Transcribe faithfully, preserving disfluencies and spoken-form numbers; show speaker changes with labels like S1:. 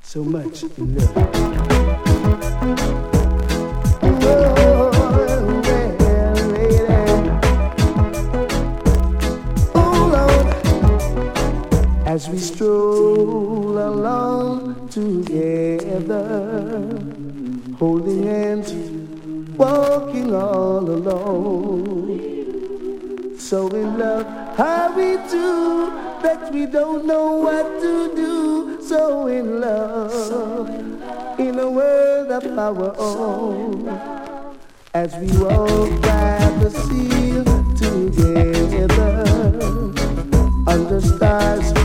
S1: so much in love. As we stroll along together, holding hands, walking all alone. So in love, how we do that we don't know what to do. So in love, in a world of our own. As we walk by the sea together, under stars